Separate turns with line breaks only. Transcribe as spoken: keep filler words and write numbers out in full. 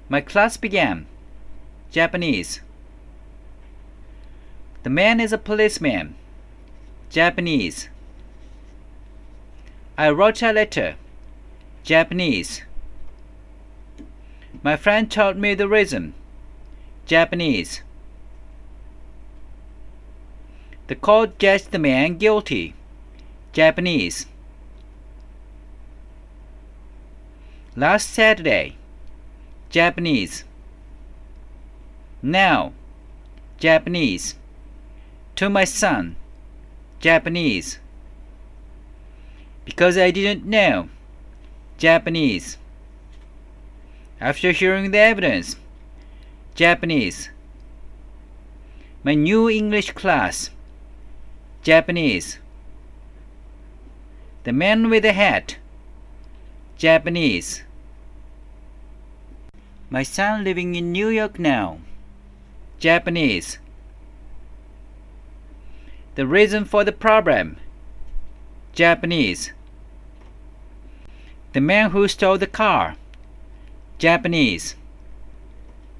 My class began. Japanese. The man is a policeman. Japanese. I wrote a letter. Japanese. My friend told me the reason. Japanese. The court judged the man guilty. Japanese. Last Saturday. Japanese. Now. Japanese. To my son. Japanese. Because I didn't know. Japanese. After hearing the evidence. Japanese. My new English class. Japanese. The man with the hat. Japanese. My son living in New York now. Japanese. The reason for the problem. Japanese. The man who stole the car. Japanese.